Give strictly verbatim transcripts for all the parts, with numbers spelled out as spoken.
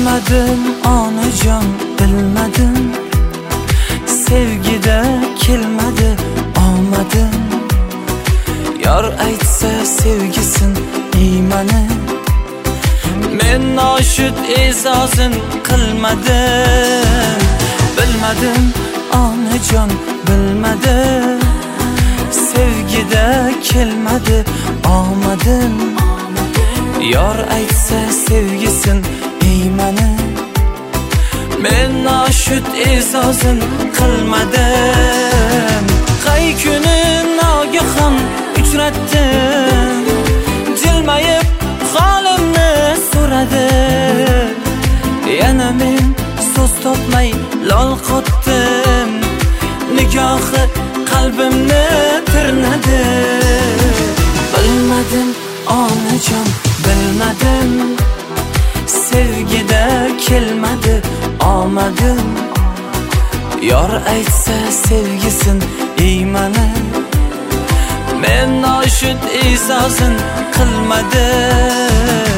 Bilmadim onajon, bilmadim. Sevgida kelmadi omadim. Yor aytsa sevgisin iymani, men noshud e'zozin qilmadim. Bilmadim onajon, bilmadim. Sevgida kelmadi omadim. Yor aytsa sevgisin iymani, men noshud e'zozin qilmadim. Qay kuni nogahon uchratdim, jilmayib holimni so'radi. Yana men so'z topmay lol qotdim, nigohi qalbimni tirnadi. Bilmadim onajon, bilmadim. Sevgida kelmadi omadim. Yor aytsa sevgisin iymani, men noshud e'zozin qilmadim.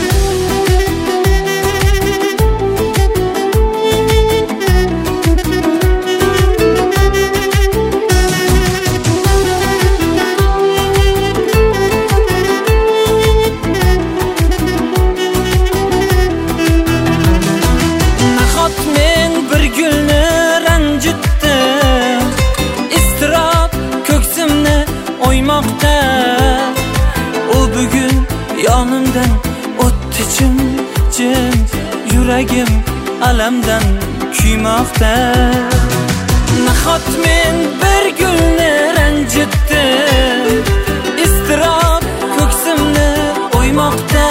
O bugun yonimdan o'tdi jim jim, yuragim alamdan kuymoqda. Nahot men bir gulni ranjitdim, iztirob ko'ksimni o'ymoqda.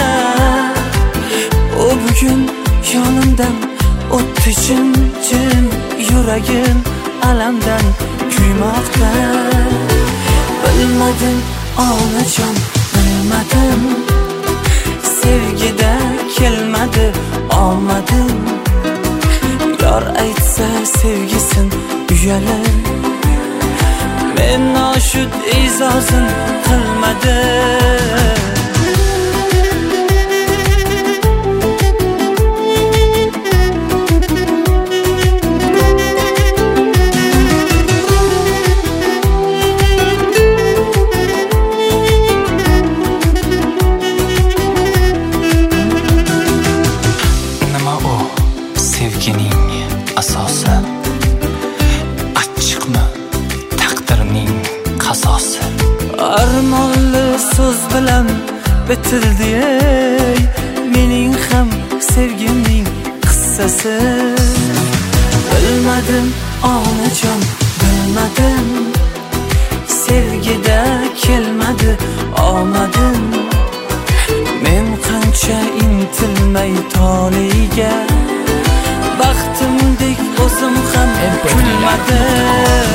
O bugun yonimdan o'tdi jim jim, yuragim alamdan kuymoqda. Bilmadim onajon, bilmadim. Sevgida kelmadi omadim. Yor aytsa sevgisin uyalar, men noshud e'zozin qilmadim. Sevgining asosi achchiqmi taqdirning qazosi? Armonli so'z bilan bitildi ey mening ham sevgimning qissasi. Bilmadim onajon, bilmadim. Sevgida kelmadi omadim. Men qancha intilmay toliga, baxtimdek o'zim ham kulmadim.